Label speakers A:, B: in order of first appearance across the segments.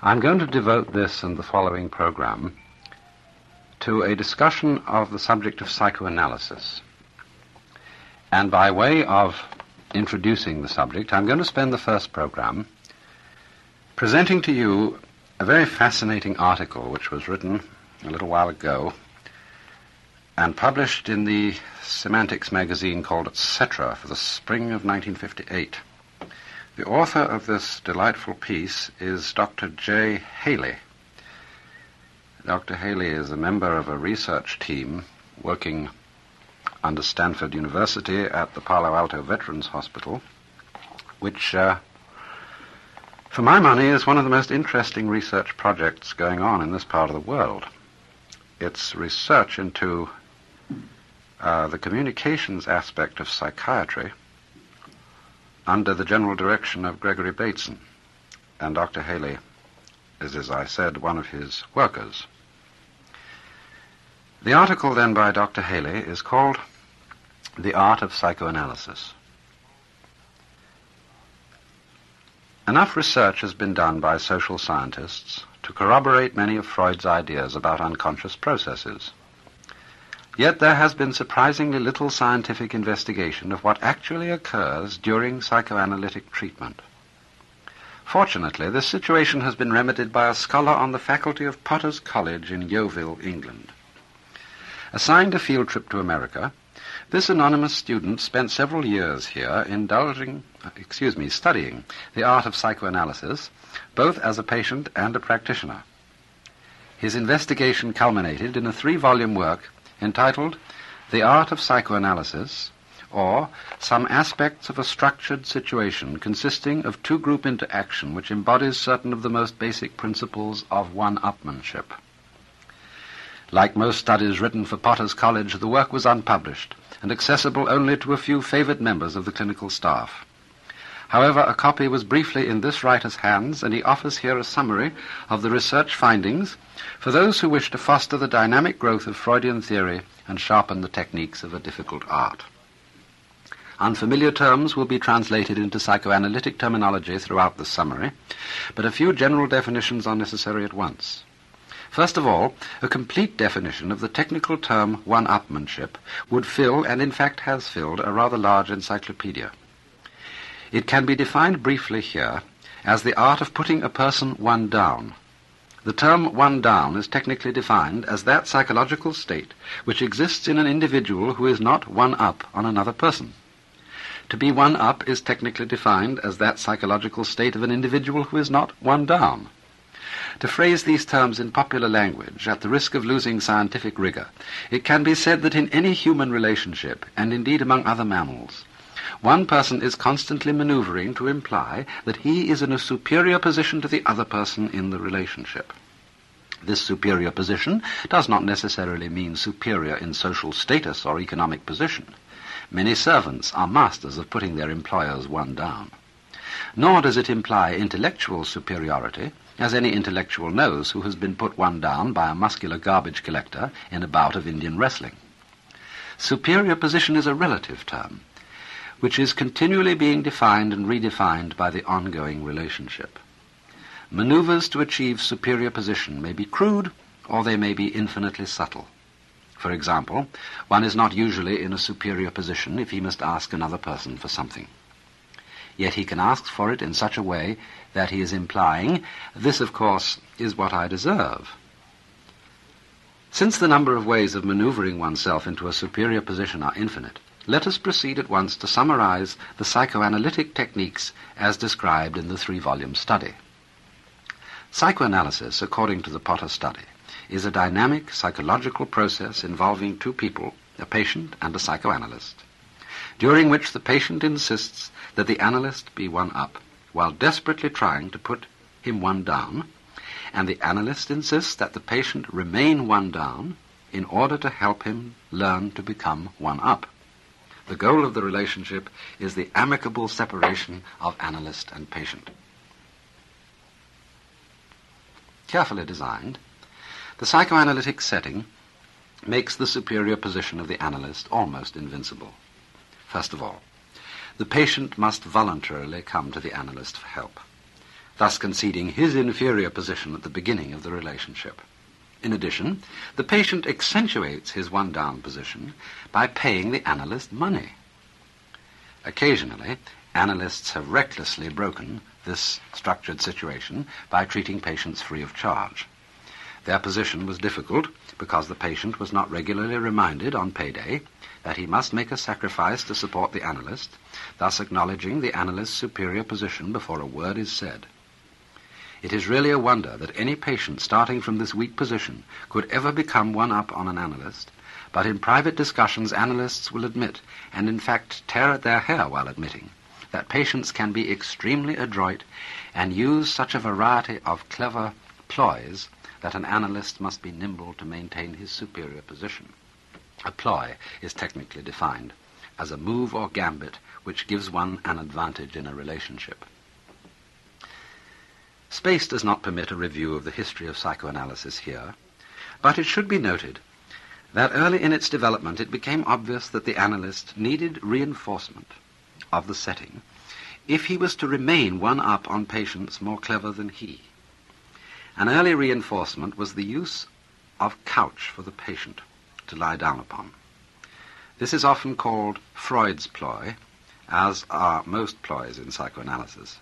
A: I'm going to devote this and the following program to a discussion of the subject of psychoanalysis. And by way of introducing the subject, I'm going to spend the first program presenting to you a very fascinating article which was written a little while ago and published in the Semantics magazine called Etc. for the spring of 1958. The author of this delightful piece is Dr. J. Haley. Dr. Haley is a member of a research team working under Stanford University at the Palo Alto Veterans Hospital, which, for my money, is one of the most interesting research projects going on in this part of the world. It's research into the communications aspect of psychiatry under the general direction of Gregory Bateson. And Dr. Haley is, as I said, one of his workers. The article then by Dr. Haley is called The Art of Psychoanalysis. Enough research has been done by social scientists to corroborate many of Freud's ideas about unconscious processes. Yet there has been surprisingly little scientific investigation of what actually occurs during psychoanalytic treatment. Fortunately, this situation has been remedied by a scholar on the faculty of Potter's College in Yeovil, England. Assigned a field trip to America, this anonymous student spent several years here studying the art of psychoanalysis, both as a patient and a practitioner. His investigation culminated in a 3-volume work entitled The Art of Psychoanalysis, or Some Aspects of a Structured Situation Consisting of Two-Group Interaction which Embodies Certain of the Most Basic Principles of One-Upmanship. Like most studies written for Potter's College, the work was unpublished and accessible only to a few favored members of the clinical staff. However, a copy was briefly in this writer's hands, and he offers here a summary of the research findings for those who wish to foster the dynamic growth of Freudian theory and sharpen the techniques of a difficult art. Unfamiliar terms will be translated into psychoanalytic terminology throughout this summary, but a few general definitions are necessary at once. First of all, a complete definition of the technical term one-upmanship would fill, and in fact has filled, a rather large encyclopedia. It can be defined briefly here as the art of putting a person one down. The term one down is technically defined as that psychological state which exists in an individual who is not one up on another person. To be one up is technically defined as that psychological state of an individual who is not one down. To phrase these terms in popular language, at the risk of losing scientific rigor, it can be said that in any human relationship, and indeed among other mammals, one person is constantly maneuvering to imply that he is in a superior position to the other person in the relationship. This superior position does not necessarily mean superior in social status or economic position. Many servants are masters of putting their employers one down. Nor does it imply intellectual superiority, as any intellectual knows who has been put one down by a muscular garbage collector in a bout of Indian wrestling. Superior position is a relative term, which is continually being defined and redefined by the ongoing relationship. Maneuvers to achieve superior position may be crude, or they may be infinitely subtle. For example, one is not usually in a superior position if he must ask another person for something. Yet he can ask for it in such a way that he is implying, this, of course, is what I deserve. Since the number of ways of maneuvering oneself into a superior position are infinite, let us proceed at once to summarize the psychoanalytic techniques as described in the 3-volume study. Psychoanalysis, according to the Potter study, is a dynamic psychological process involving two people, a patient and a psychoanalyst, during which the patient insists that the analyst be one up, while desperately trying to put him one down, and the analyst insists that the patient remain one down in order to help him learn to become one up. The goal of the relationship is the amicable separation of analyst and patient. Carefully designed, the psychoanalytic setting makes the superior position of the analyst almost invincible. First of all, the patient must voluntarily come to the analyst for help. thus conceding his inferior position at the beginning of the relationship. In addition, the patient accentuates his one-down position by paying the analyst money. Occasionally, analysts have recklessly broken this structured situation by treating patients free of charge. Their position was difficult because the patient was not regularly reminded on payday that he must make a sacrifice to support the analyst, thus acknowledging the analyst's superior position before a word is said. It is really a wonder that any patient starting from this weak position could ever become one-up on an analyst, but in private discussions analysts will admit, and in fact tear at their hair while admitting, that patients can be extremely adroit and use such a variety of clever ploys that an analyst must be nimble to maintain his superior position. A ploy is technically defined as a move or gambit which gives one an advantage in a relationship. Space does not permit a review of the history of psychoanalysis here, but it should be noted that early in its development it became obvious that the analyst needed reinforcement of the setting if he was to remain one-up on patients more clever than he. An early reinforcement was the use of couch for the patient to lie down upon. This is often called Freud's ploy, as are most ploys in psychoanalysis.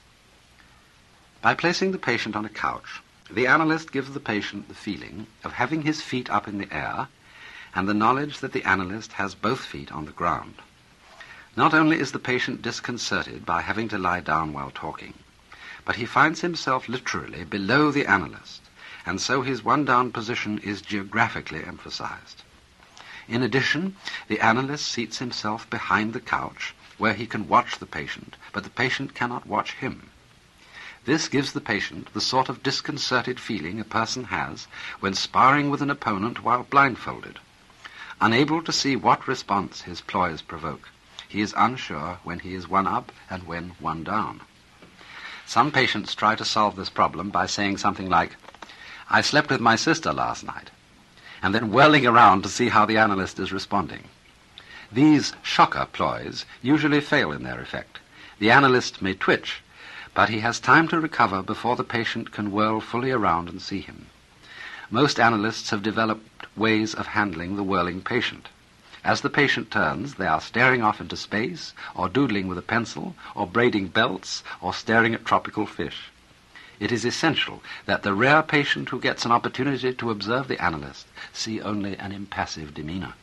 A: By placing the patient on a couch, the analyst gives the patient the feeling of having his feet up in the air and the knowledge that the analyst has both feet on the ground. Not only is the patient disconcerted by having to lie down while talking, but he finds himself literally below the analyst, and so his one-down position is geographically emphasized. In addition, the analyst seats himself behind the couch, where he can watch the patient, but the patient cannot watch him. This gives the patient the sort of disconcerted feeling a person has when sparring with an opponent while blindfolded. Unable to see what response his ploys provoke, he is unsure when he is one up and when one down. Some patients try to solve this problem by saying something like, "I slept with my sister last night," and then whirling around to see how the analyst is responding. These shocker ploys usually fail in their effect. The analyst may twitch, but he has time to recover before the patient can whirl fully around and see him. Most analysts have developed ways of handling the whirling patient. As the patient turns, they are staring off into space, or doodling with a pencil, or braiding belts, or staring at tropical fish. It is essential that the rare patient who gets an opportunity to observe the analyst see only an impassive demeanor.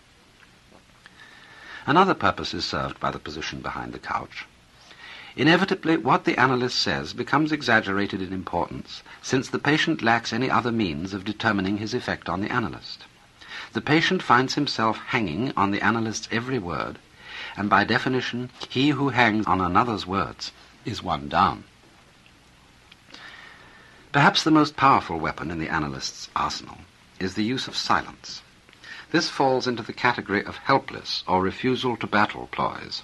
A: Another purpose is served by the position behind the couch. Inevitably, what the analyst says becomes exaggerated in importance, since the patient lacks any other means of determining his effect on the analyst. The patient finds himself hanging on the analyst's every word, and by definition, he who hangs on another's words is one down. Perhaps the most powerful weapon in the analyst's arsenal is the use of silence. This falls into the category of helpless or refusal to battle ploys.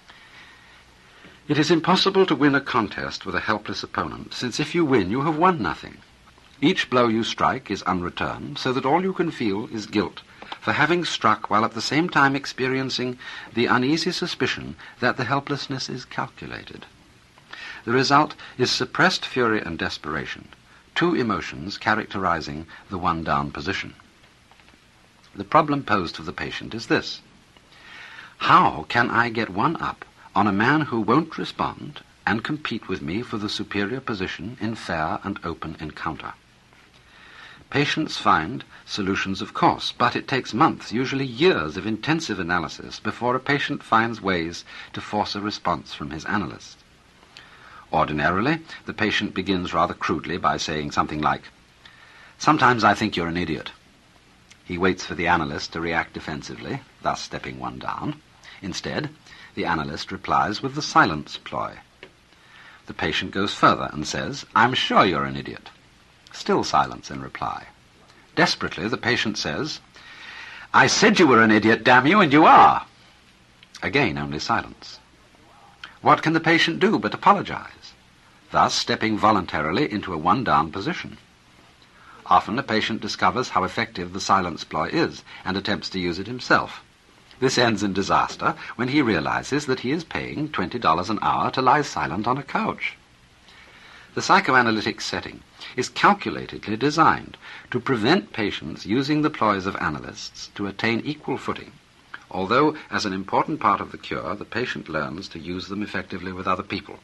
A: It is impossible to win a contest with a helpless opponent, since if you win, you have won nothing. Each blow you strike is unreturned, so that all you can feel is guilt for having struck while at the same time experiencing the uneasy suspicion that the helplessness is calculated. The result is suppressed fury and desperation, two emotions characterizing the one-down position. The problem posed to the patient is this: how can I get one up on a man who won't respond and compete with me for the superior position in fair and open encounter? Patients find solutions, of course, but it takes months, usually years, of intensive analysis before a patient finds ways to force a response from his analyst. Ordinarily, the patient begins rather crudely by saying something like, "Sometimes I think you're an idiot." He waits for the analyst to react defensively, thus stepping one down. Instead, the analyst replies with the silence ploy. The patient goes further and says, "I'm sure you're an idiot." Still silence in reply. Desperately, the patient says, "I said you were an idiot, damn you, and you are." Again, only silence. What can the patient do but apologize, thus stepping voluntarily into a one-down position? Often a patient discovers how effective the silence ploy is and attempts to use it himself. This ends in disaster when he realizes that he is paying $20 an hour to lie silent on a couch. The psychoanalytic setting is calculatedly designed to prevent patients using the ploys of analysts to attain equal footing, although as an important part of the cure, the patient learns to use them effectively with other people.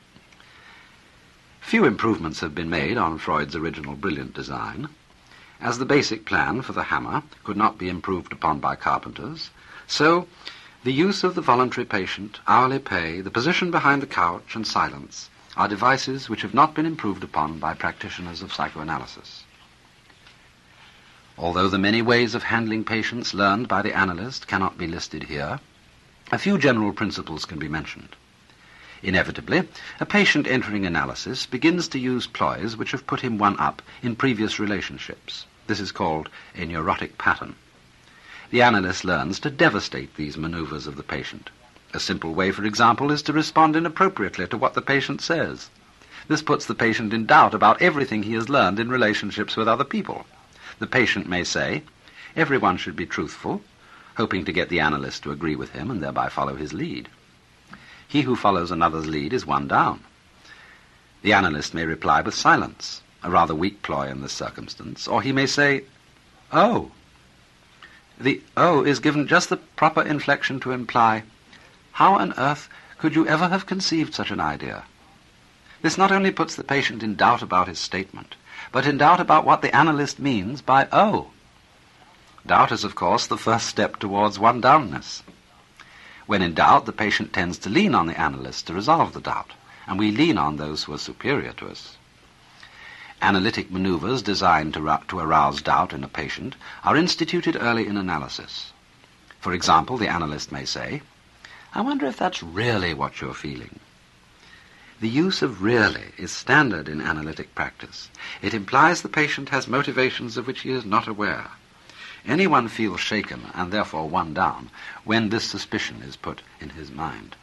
A: Few improvements have been made on Freud's original brilliant design. As the basic plan for the hammer could not be improved upon by carpenters, so the use of the voluntary patient, hourly pay, the position behind the couch, and silence are devices which have not been improved upon by practitioners of psychoanalysis. Although the many ways of handling patients learned by the analyst cannot be listed here, a few general principles can be mentioned. Inevitably, a patient entering analysis begins to use ploys which have put him one up in previous relationships. This is called a neurotic pattern. The analyst learns to devastate these maneuvers of the patient. A simple way, for example, is to respond inappropriately to what the patient says. This puts the patient in doubt about everything he has learned in relationships with other people. The patient may say, "Everyone should be truthful," hoping to get the analyst to agree with him and thereby follow his lead. He who follows another's lead is one down. The analyst may reply with silence, a rather weak ploy in this circumstance, or he may say, "Oh." The "oh" is given just the proper inflection to imply, "How on earth could you ever have conceived such an idea?" This not only puts the patient in doubt about his statement, but in doubt about what the analyst means by "oh." Doubt is, of course, the first step towards one-downness. When in doubt, the patient tends to lean on the analyst to resolve the doubt, and we lean on those who are superior to us. Analytic maneuvers designed to arouse doubt in a patient are instituted early in analysis. For example, the analyst may say, "I wonder if that's really what you're feeling." The use of "really" is standard in analytic practice. It implies the patient has motivations of which he is not aware. Anyone feels shaken, and therefore one down, when this suspicion is put in his mind.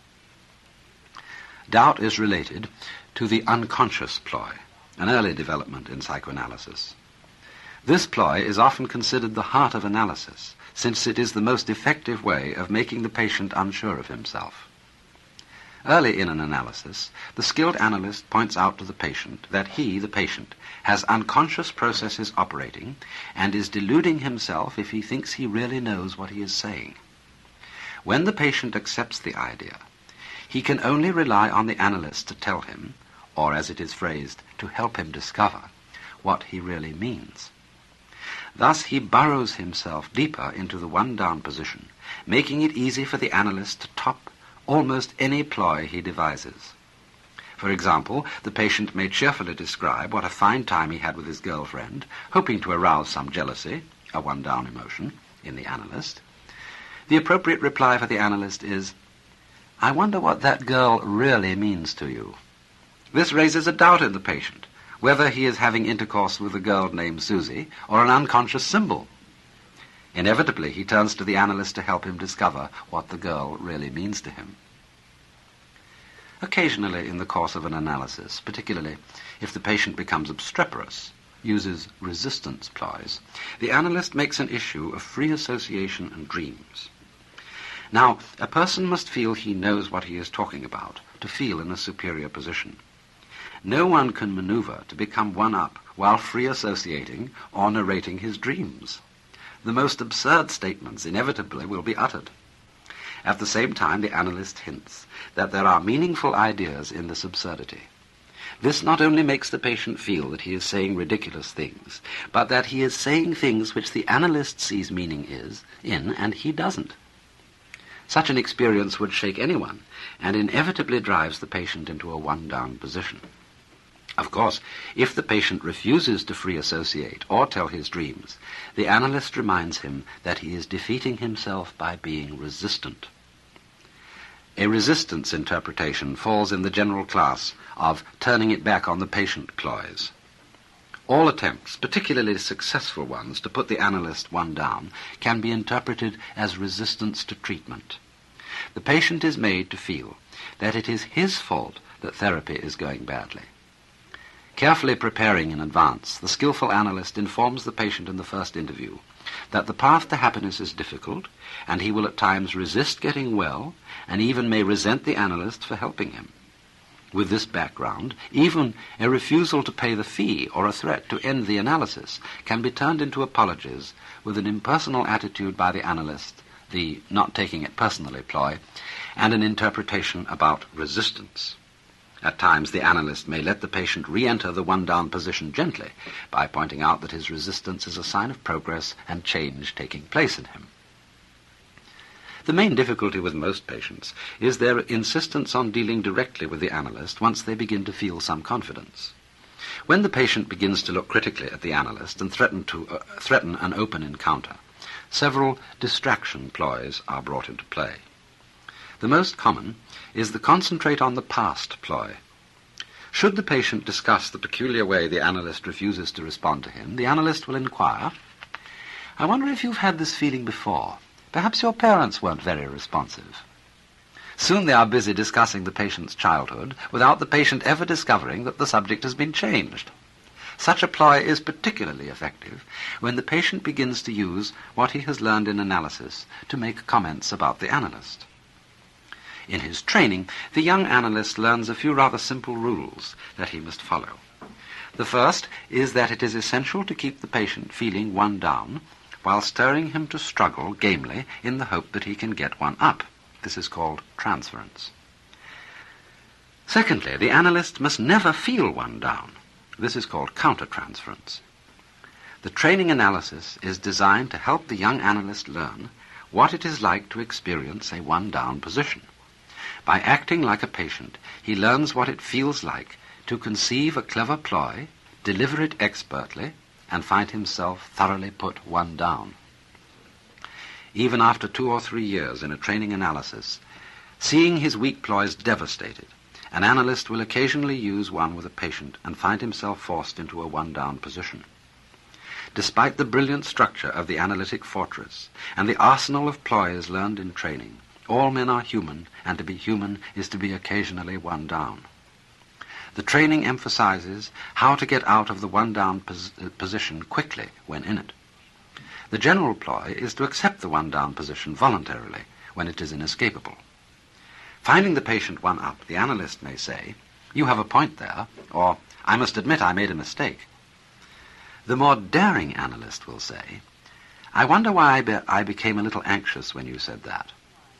A: Doubt is related to the unconscious ploy, an early development in psychoanalysis. This ploy is often considered the heart of analysis, since it is the most effective way of making the patient unsure of himself. Early in an analysis, the skilled analyst points out to the patient that he, the patient, has unconscious processes operating and is deluding himself if he thinks he really knows what he is saying. When the patient accepts the idea, he can only rely on the analyst to tell him, or as it is phrased, to help him discover, what he really means. Thus he burrows himself deeper into the one-down position, making it easy for the analyst to top almost any ploy he devises. For example, the patient may cheerfully describe what a fine time he had with his girlfriend, hoping to arouse some jealousy, a one-down emotion, in the analyst. The appropriate reply for the analyst is, "I wonder what that girl really means to you." This raises a doubt in the patient, whether he is having intercourse with a girl named Susie or an unconscious symbol. Inevitably, he turns to the analyst to help him discover what the girl really means to him. Occasionally, in the course of an analysis, particularly if the patient becomes obstreperous, uses resistance ploys, the analyst makes an issue of free association and dreams. Now, a person must feel he knows what he is talking about to feel in a superior position. No one can maneuver to become one-up while free associating or narrating his dreams. The most absurd statements inevitably will be uttered. At the same time, the analyst hints that there are meaningful ideas in this absurdity. This not only makes the patient feel that he is saying ridiculous things, but that he is saying things which the analyst sees meaning in, and he doesn't. Such an experience would shake anyone, and inevitably drives the patient into a one-down position. Of course, if the patient refuses to free associate or tell his dreams, the analyst reminds him that he is defeating himself by being resistant. A resistance interpretation falls in the general class of turning it back on the patient ploys. All attempts, particularly successful ones, to put the analyst one down can be interpreted as resistance to treatment. The patient is made to feel that it is his fault that therapy is going badly. Carefully preparing in advance, the skillful analyst informs the patient in the first interview that the path to happiness is difficult, and he will at times resist getting well, and even may resent the analyst for helping him. With this background, even a refusal to pay the fee or a threat to end the analysis can be turned into apologies with an impersonal attitude by the analyst, the not taking it personally ploy, and an interpretation about resistance. At times, the analyst may let the patient re-enter the one-down position gently by pointing out that his resistance is a sign of progress and change taking place in him. The main difficulty with most patients is their insistence on dealing directly with the analyst once they begin to feel some confidence. When the patient begins to look critically at the analyst and threaten an open encounter, several distraction ploys are brought into play. The most common is the concentrate on the past ploy. Should the patient discuss the peculiar way the analyst refuses to respond to him, the analyst will inquire, "I wonder if you've had this feeling before. Perhaps your parents weren't very responsive." Soon they are busy discussing the patient's childhood without the patient ever discovering that the subject has been changed. Such a ploy is particularly effective when the patient begins to use what he has learned in analysis to make comments about the analyst. In his training, the young analyst learns a few rather simple rules that he must follow. The first is that it is essential to keep the patient feeling one down while stirring him to struggle gamely in the hope that he can get one up. This is called transference. Secondly, the analyst must never feel one down. This is called countertransference. The training analysis is designed to help the young analyst learn what it is like to experience a one-down position. By acting like a patient, he learns what it feels like to conceive a clever ploy, deliver it expertly, and find himself thoroughly put one down. Even after 2 or 3 years in a training analysis, seeing his weak ploys devastated, an analyst will occasionally use one with a patient and find himself forced into a one-down position. Despite the brilliant structure of the analytic fortress and the arsenal of ploys learned in training, all men are human, and to be human is to be occasionally one down. The training emphasizes how to get out of the one-down position quickly when in it. The general ploy is to accept the one-down position voluntarily when it is inescapable. Finding the patient one up, the analyst may say, "You have a point there," or "I must admit I made a mistake." The more daring analyst will say, "I wonder why I became a little anxious when you said that."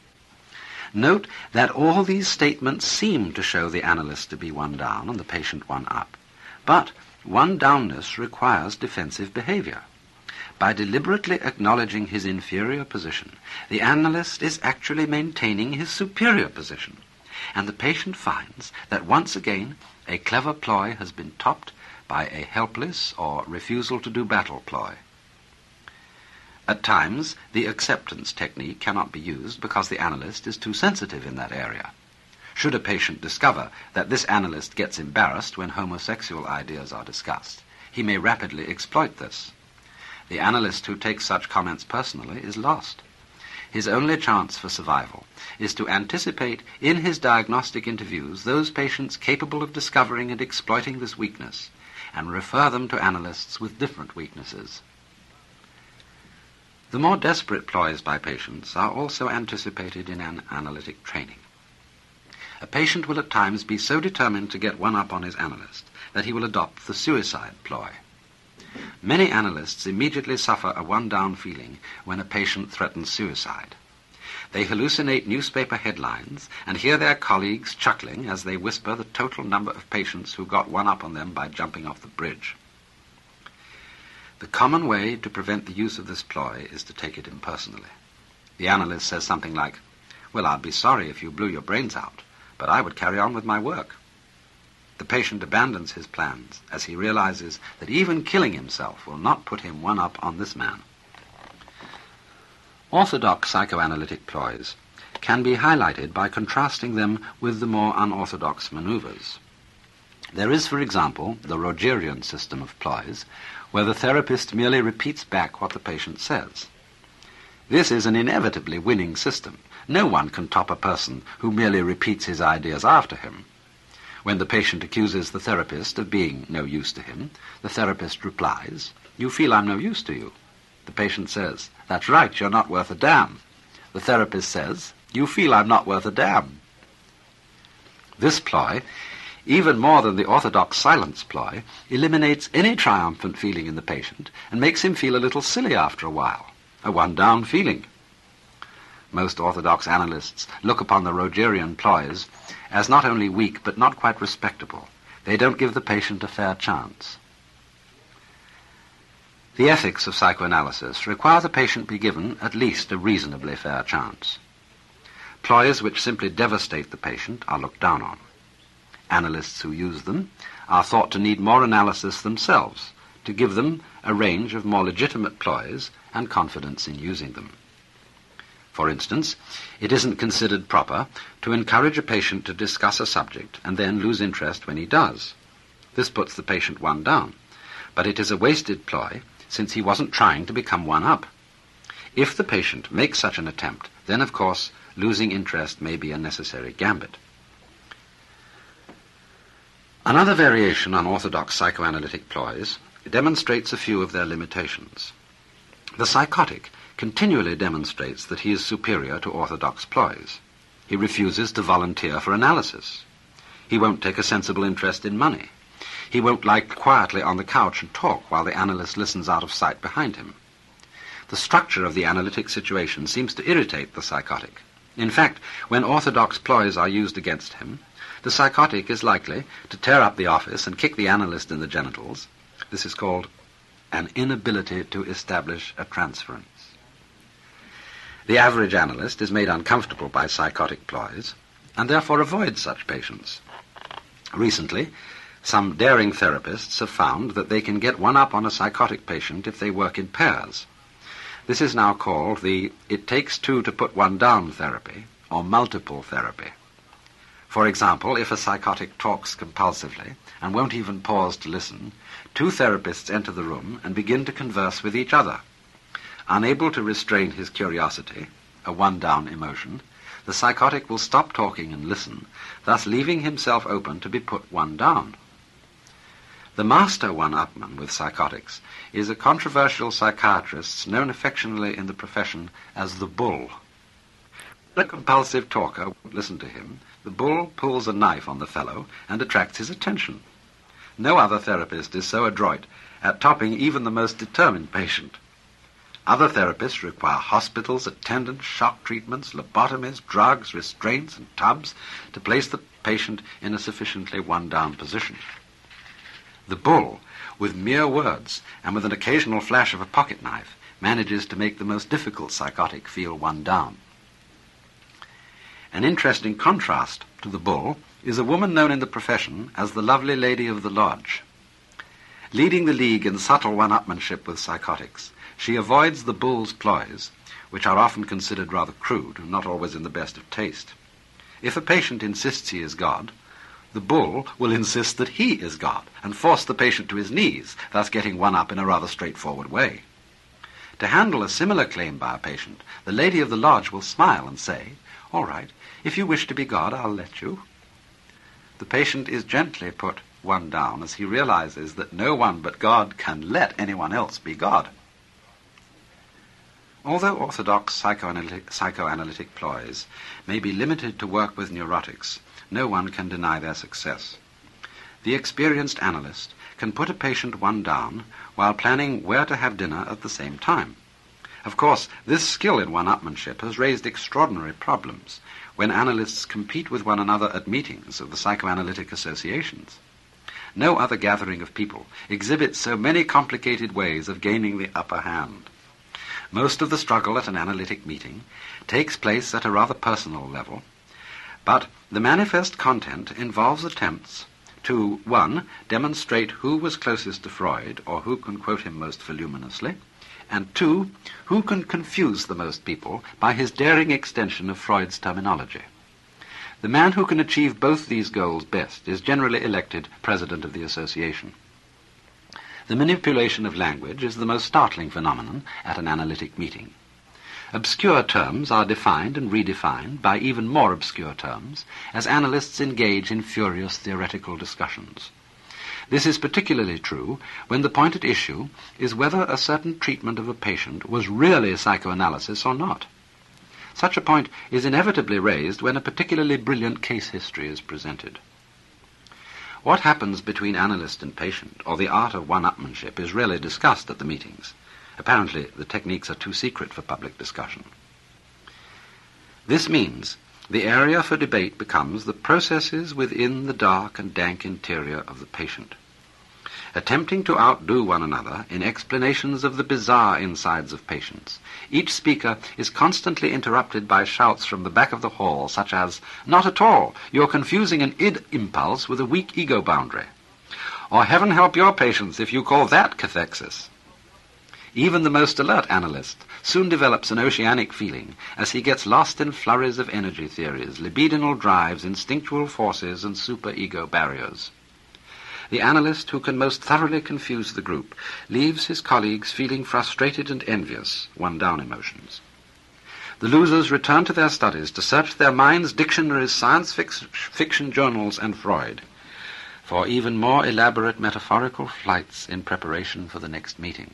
A: Note that all these statements seem to show the analyst to be one down and the patient one up. But one downness requires defensive behavior. By deliberately acknowledging his inferior position, the analyst is actually maintaining his superior position, and the patient finds that once again a clever ploy has been topped by a helpless or refusal to do battle ploy. At times, the acceptance technique cannot be used because the analyst is too sensitive in that area. Should a patient discover that this analyst gets embarrassed when homosexual ideas are discussed, he may rapidly exploit this. The analyst who takes such comments personally is lost. His only chance for survival is to anticipate in his diagnostic interviews those patients capable of discovering and exploiting this weakness, and refer them to analysts with different weaknesses. The more desperate ploys by patients are also anticipated in an analytic training. A patient will at times be so determined to get one up on his analyst that he will adopt the suicide ploy. Many analysts immediately suffer a one-down feeling when a patient threatens suicide. They hallucinate newspaper headlines and hear their colleagues chuckling as they whisper the total number of patients who got one up on them by jumping off the bridge. The common way to prevent the use of this ploy is to take it impersonally. The analyst says something like, "Well, I'd be sorry if you blew your brains out, but I would carry on with my work." The patient abandons his plans as he realizes that even killing himself will not put him one up on this man. Orthodox psychoanalytic ploys can be highlighted by contrasting them with the more unorthodox maneuvers. There is, for example, the Rogerian system of ploys, where the therapist merely repeats back what the patient says. This is an inevitably winning system. No one can top a person who merely repeats his ideas after him. When the patient accuses the therapist of being no use to him, the therapist replies, "You feel I'm no use to you." The patient says, "That's right, you're not worth a damn." The therapist says, "You feel I'm not worth a damn." This ploy even more than the orthodox silence ploy, eliminates any triumphant feeling in the patient and makes him feel a little silly after a while, a one-down feeling. Most orthodox analysts look upon the Rogerian ploys as not only weak but not quite respectable. They don't give the patient a fair chance. The ethics of psychoanalysis require the patient be given at least a reasonably fair chance. Ploys which simply devastate the patient are looked down on. Analysts who use them are thought to need more analysis themselves to give them a range of more legitimate ploys and confidence in using them. For instance, it isn't considered proper to encourage a patient to discuss a subject and then lose interest when he does. This puts the patient one down, but it is a wasted ploy since he wasn't trying to become one up. If the patient makes such an attempt, then of course losing interest may be a necessary gambit. Another variation on orthodox psychoanalytic ploys demonstrates a few of their limitations. The psychotic continually demonstrates that he is superior to orthodox ploys. He refuses to volunteer for analysis. He won't take a sensible interest in money. He won't lie quietly on the couch and talk while the analyst listens out of sight behind him. The structure of the analytic situation seems to irritate the psychotic. In fact, when orthodox ploys are used against him, the psychotic is likely to tear up the office and kick the analyst in the genitals. This is called an inability to establish a transference. The average analyst is made uncomfortable by psychotic ploys and therefore avoids such patients. Recently, some daring therapists have found that they can get one up on a psychotic patient if they work in pairs. This is now called the "it takes two to put one down" therapy, or multiple therapy. For example, if a psychotic talks compulsively and won't even pause to listen, two therapists enter the room and begin to converse with each other. Unable to restrain his curiosity, a one-down emotion, the psychotic will stop talking and listen, thus leaving himself open to be put one down. The master one-upman with psychotics is a controversial psychiatrist known affectionately in the profession as the bull. When a compulsive talker won't listen to him, the bull pulls a knife on the fellow and attracts his attention. No other therapist is so adroit at topping even the most determined patient. Other therapists require hospitals, attendants, shock treatments, lobotomies, drugs, restraints, and tubs to place the patient in a sufficiently one-down position. The bull, with mere words and with an occasional flash of a pocket knife, manages to make the most difficult psychotic feel one down. An interesting contrast to the bull is a woman known in the profession as the lovely lady of the lodge. Leading the league in subtle one-upmanship with psychotics, she avoids the bull's ploys, which are often considered rather crude and not always in the best of taste. If a patient insists he is God, the bull will insist that he is God and force the patient to his knees, thus getting one up in a rather straightforward way. To handle a similar claim by a patient, the lady of the lodge will smile and say, "All right, if you wish to be God, I'll let you." The patient is gently put one down as he realizes that no one but God can let anyone else be God. Although orthodox psychoanalytic ploys may be limited to work with neurotics, no one can deny their success. The experienced analyst can put a patient one down while planning where to have dinner at the same time. Of course, this skill in one-upmanship has raised extraordinary problems when analysts compete with one another at meetings of the psychoanalytic associations. No other gathering of people exhibits so many complicated ways of gaining the upper hand. Most of the struggle at an analytic meeting takes place at a rather personal level, but the manifest content involves attempts to, 1, demonstrate who was closest to Freud or who can quote him most voluminously, and 2, who can confuse the most people by his daring extension of Freud's terminology. The man who can achieve both these goals best is generally elected president of the association. The manipulation of language is the most startling phenomenon at an analytic meeting. Obscure terms are defined and redefined by even more obscure terms as analysts engage in furious theoretical discussions. This is particularly true when the point at issue is whether a certain treatment of a patient was really psychoanalysis or not. Such a point is inevitably raised when a particularly brilliant case history is presented. What happens between analyst and patient, or the art of one-upmanship, is rarely discussed at the meetings. Apparently, the techniques are too secret for public discussion. This means the area for debate becomes the processes within the dark and dank interior of the patient. Attempting to outdo one another in explanations of the bizarre insides of patients, each speaker is constantly interrupted by shouts from the back of the hall, such as, "Not at all, you're confusing an id impulse with a weak ego boundary," or "Heaven help your patients if you call that cathexis." Even the most alert analyst soon develops an oceanic feeling as he gets lost in flurries of energy theories, libidinal drives, instinctual forces, and super-ego barriers. The analyst who can most thoroughly confuse the group leaves his colleagues feeling frustrated and envious, one-down emotions. The losers return to their studies to search their minds, dictionaries, science fiction journals, and Freud for even more elaborate metaphorical flights in preparation for the next meeting.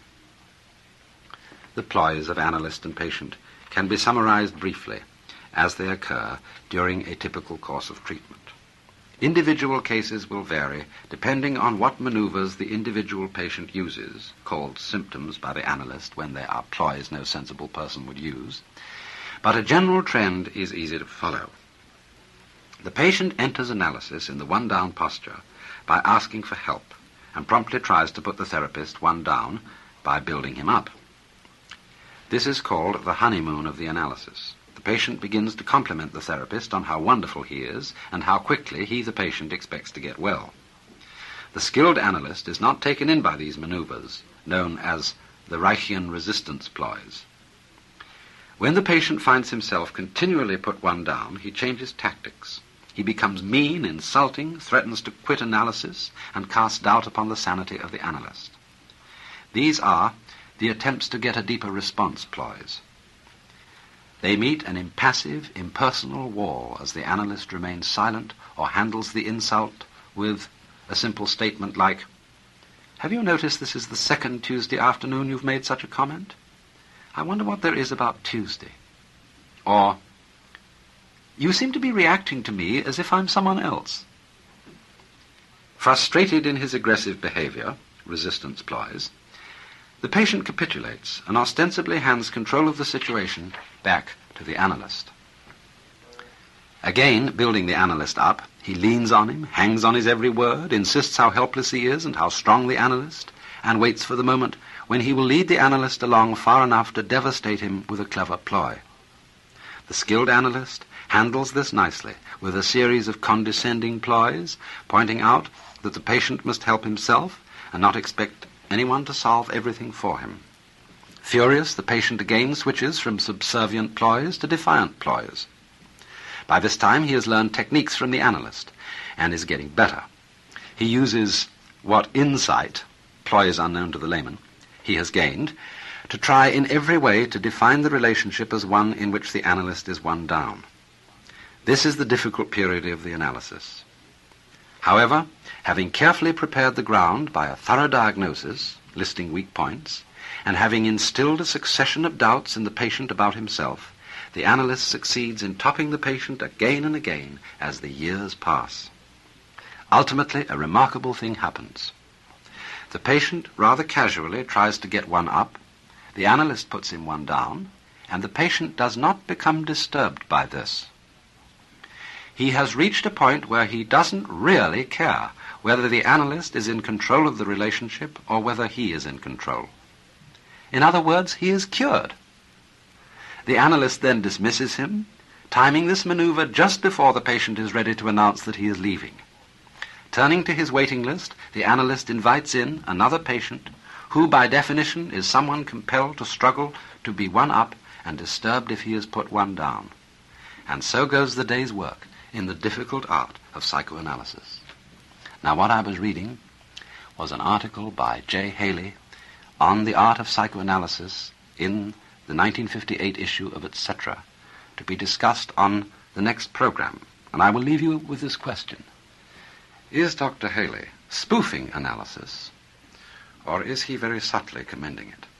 A: The ploys of analyst and patient can be summarized briefly as they occur during a typical course of treatment. Individual cases will vary depending on what maneuvers the individual patient uses, called symptoms by the analyst when they are ploys no sensible person would use, but a general trend is easy to follow. The patient enters analysis in the one-down posture by asking for help and promptly tries to put the therapist one down by building him up. This is called the honeymoon of the analysis. The patient begins to compliment the therapist on how wonderful he is and how quickly he, the patient, expects to get well. The skilled analyst is not taken in by these maneuvers, known as the Reichian resistance ploys. When the patient finds himself continually put one down, he changes tactics. He becomes mean, insulting, threatens to quit analysis, and casts doubt upon the sanity of the analyst. These are the attempts to get a deeper response ploys. They meet an impassive, impersonal wall as the analyst remains silent or handles the insult with a simple statement like, "Have you noticed this is the second Tuesday afternoon you've made such a comment? I wonder what there is about Tuesday." Or, "You seem to be reacting to me as if I'm someone else." Frustrated in his aggressive behavior, resistance ploys, the patient capitulates and ostensibly hands control of the situation back to the analyst. Again, building the analyst up, he leans on him, hangs on his every word, insists how helpless he is and how strong the analyst, and waits for the moment when he will lead the analyst along far enough to devastate him with a clever ploy. The skilled analyst handles this nicely with a series of condescending ploys, pointing out that the patient must help himself and not expect anyone to solve everything for him. Furious, the patient again switches from subservient ploys to defiant ploys. By this time he has learned techniques from the analyst and is getting better. He uses what insight, ploys unknown to the layman, he has gained to try in every way to define the relationship as one in which the analyst is one down. This is the difficult period of the analysis. However, having carefully prepared the ground by a thorough diagnosis, listing weak points, and having instilled a succession of doubts in the patient about himself, the analyst succeeds in topping the patient again and again as the years pass. Ultimately, a remarkable thing happens. The patient rather casually tries to get one up, the analyst puts him one down, and the patient does not become disturbed by this. He has reached a point where he doesn't really care whether the analyst is in control of the relationship or whether he is in control. In other words, he is cured. The analyst then dismisses him, timing this maneuver just before the patient is ready to announce that he is leaving. Turning to his waiting list, the analyst invites in another patient who, by definition, is someone compelled to struggle to be one up and disturbed if he is put one down. And so goes the day's work in the difficult art of psychoanalysis. Now, what I was reading was an article by J. Haley on the art of psychoanalysis in the 1958 issue of Etc., to be discussed on the next program. And I will leave you with this question. Is Dr. Haley spoofing analysis, or is he very subtly commending it?